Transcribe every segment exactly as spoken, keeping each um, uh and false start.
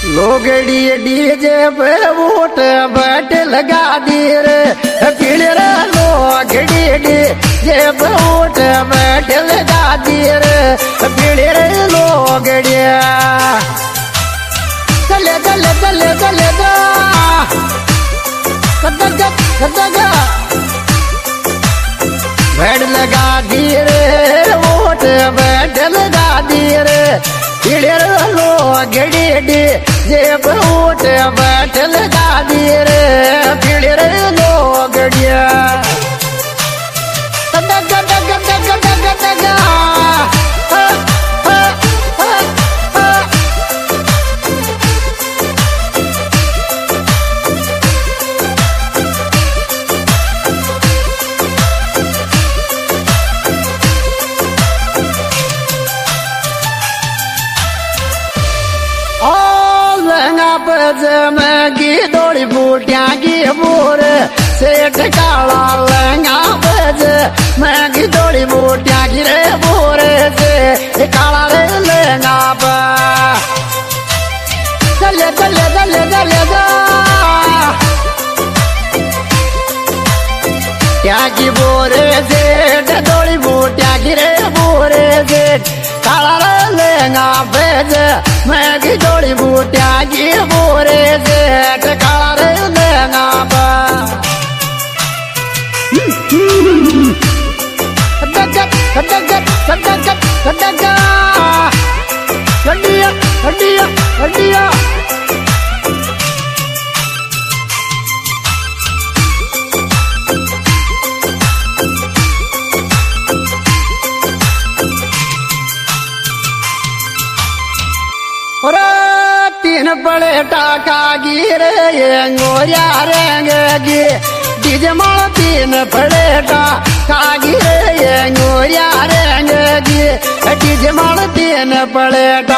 लोगड़ी DJ पे vote बैठ लगा दी रे पीले रे लोगड़ी डीजे पे वोट बैठ लगा दी रे पीले रे लोगड़ी चले चले चले चले जा कदगा कदगा बैठ लगा दी रे वोट बैठ लगा दी रे पीले रे लोगड़ी डीजे पे वोट बैठ लगा दी रे पीले रे लोगड़िया कदगा कदगा कदगा कदगा मैगी दौड़ी बूटिया की बोर सेठ काला लहंगा बज मैगी दौड़ी बूटिया की रे बोर से काला रे लहंगा पर चले चले चले चले जा क्या की बोरे सेठ दौड़ी बूटिया की रे बोरे से काला रे लहंगा बज मैगी दौड़ी बूटिया की बोरे से काला रे लहंगा पर कदगा कदगा कदगा कदगा हड्डिया हड्डिया हड्डिया तीन बड़े टाका गिरे ये गोरिया रेंगे डीजे माल तीन बड़े टाका गिरे ये गोरिया रेंगे डीजे माल तीन बड़े टा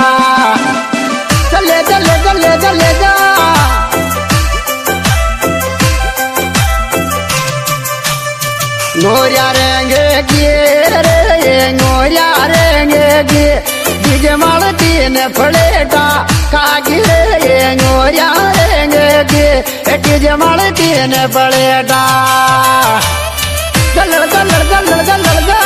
चले चले चले चले जा गोरिया रेंगे रे ये गोरिया रेंगे डीजे माल तीन पड़ेटा कागिरे ये गोरिया रेंगे डीजे माल तीन पड़ेटा चल चल चल चल जा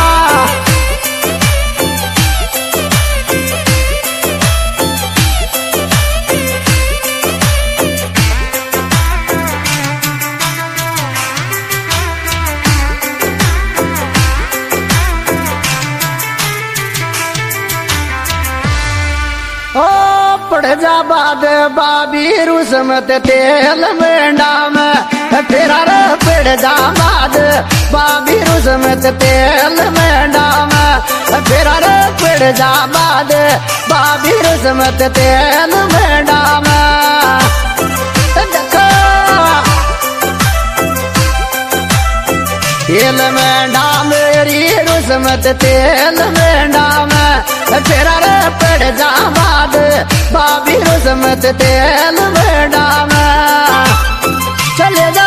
पड़ जा बाद बाबी रुसमत तेल मेंढा में तेरा रे पड़ जा बाद बाबी रुसमत तेल मेंढा में तेरा रे पड़ जा बाद बाबी रुसमत तेल मेंढा में तेल मेंढा मेरी रुसमत तेल मेंढा में तेरा रे पड़ जा बाद बाबी रुसमत तेल मेंढा में चले जा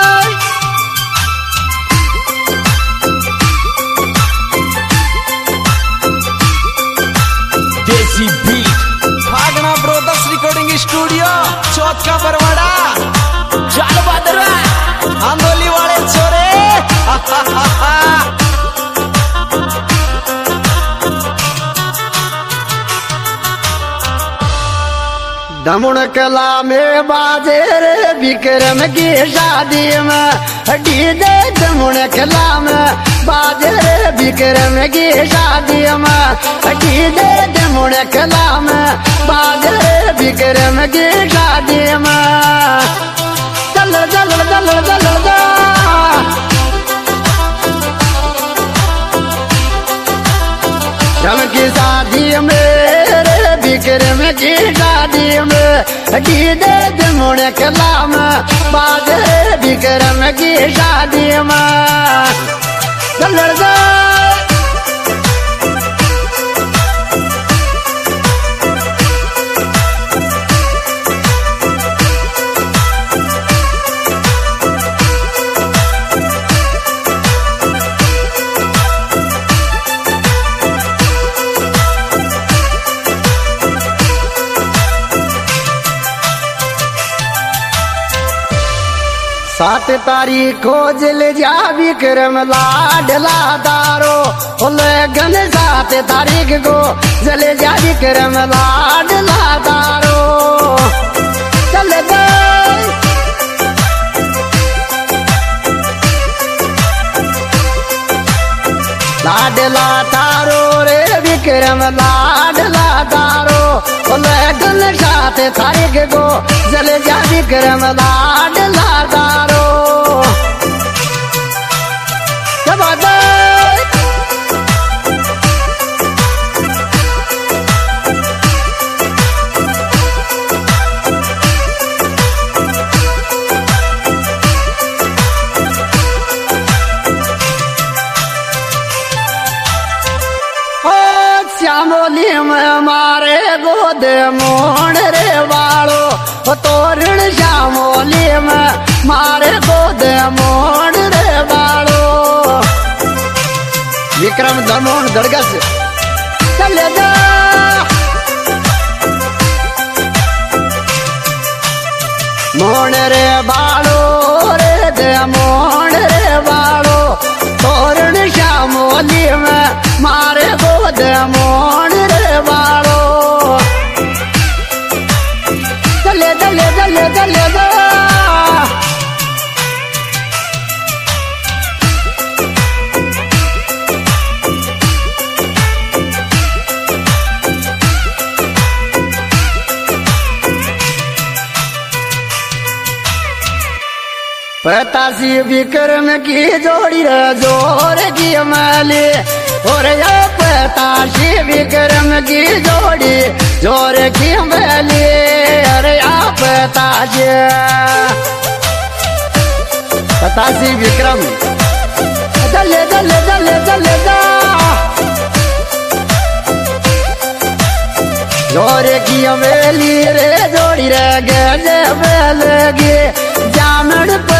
देसी बीट भागना ब्रोदर्स रिकॉर्डिंग स्टूडियो चौथ का बरवाड़ा चाल बादरा आंदोली वाले छोरे दमुन कला में बाजे रे विक्रम की शादी में डीजे दमुन कला में बाजे रे विक्रम की शादी में डीजे दमुन कला में बाजे रे विक्रम की शादी में चल चल चल चल जा की शादी में विक्रम की शादी में डीजे दमुन कला में बाजे विक्रम की शादी में चल जा सात तारीख को जल जा विक्रम लाडला दारो लगन सात तारीख को जल जा विक्रम लाडला दारो चल गए लाडला तारो रे विक्रम लाडला तारो लगन सात तारीख को जल जा विक्रम लाडला तारो श्यामोली में मारे गोद मोड़ रे वालो तोरण श्यामोली में मारे गोद मोड़ रे वालो विक्रम दमोन दरगस चले जा मोड़ रे वालो रे दे मोड़ रे वालो तोरण श्यामोली में मारे गोद मोड़ रे वालो चले चले चले चले जा पतासी विक्रम की जोड़ी रे जोर की माली और या पतासी विक्रम की जोड़ी जोर की माली अरे या पतासी पतासी विक्रम चले चले चले चले जा जोर की मेली रे जोड़ी रे गले लगी जामड़